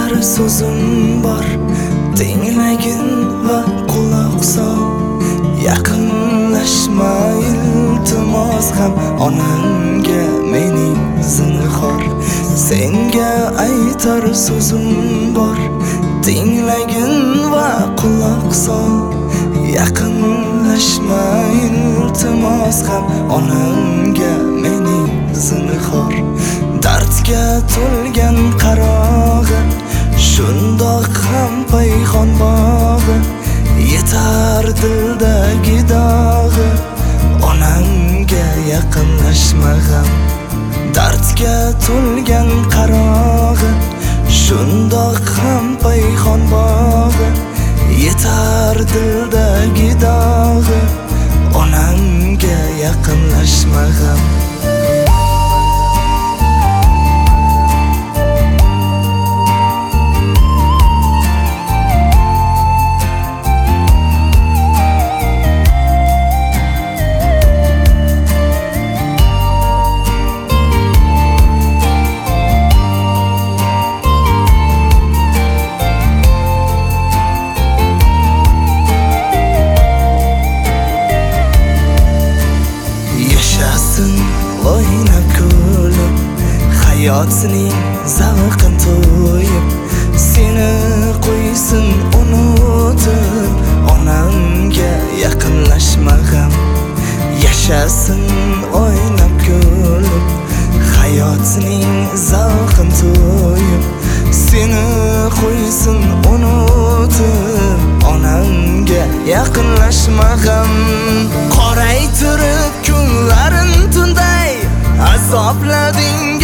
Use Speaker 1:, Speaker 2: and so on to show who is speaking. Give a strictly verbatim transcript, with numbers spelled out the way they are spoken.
Speaker 1: aytar so'zim bor, tinglagin va quloq sol. Yaqinlashma iltimos ham onamga mening zinhor. Senga aytar so'zim bor, tinglagin va quloq sol. Yaqinlashma iltimos ham onamga mening zinhor. Dardga to'lgan qarog'i, shundoq ham payxon bog'i. Yetar dildagi dog'i, onamga yaqinlashma ham. Dardga to'lgan qarog'i, shundoq ham payxon bog'i. Yetar dildagi dog'i, onamga yaqinlashma ham. O'ynab kulib, hayotning zavqin to'yib, seni qo'ysin unutib, onamga yaqinlashma ham. Yashasin o'ynab kulib, hayotning zavqin to'yib, seni qo'ysin unutib, onamga yaqinlashma ham. Qoraytirib kunlarin tunday azoblading